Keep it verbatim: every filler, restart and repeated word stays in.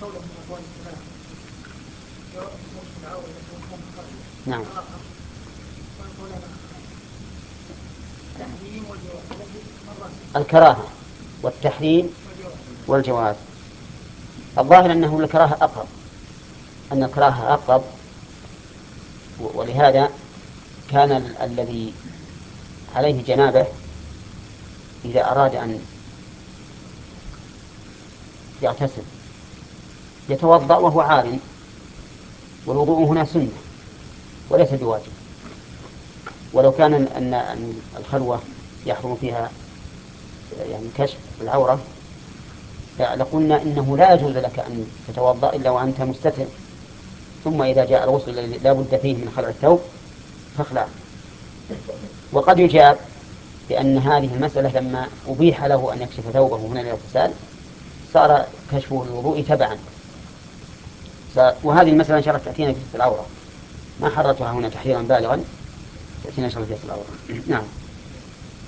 نعم. الكراهة والتحريم والجواز. الظاهر أنه الكراهة أقرب، أن الكراهة أقرب، ولهذا كان ال- الذي عليه جنابه إذا أراد أن يغتسل يتوضأ وهو عار، والوضوء هنا سنة وليس بواجب. ولو كان أن أن الخلوة يحرم فيها يعني كشف العورة لقلنا إنه لا يجوز لك أن تتوضأ إلا وأنت مستتر، ثم إذا جاء الغسل الذي لا بد فيه من خلع الثوب فاخلع. وقد يجاب بأن هذه المسألة لما أبيح له أن يكشف ثوبه من الاغتسال صار كشفه للوضوء تبعا. وهذه المسألة إن شاء الله تأتينا في العورة، ما حررتها هنا تحريرا بالغا، تأتينا إن شاء الله في العورة. نعم.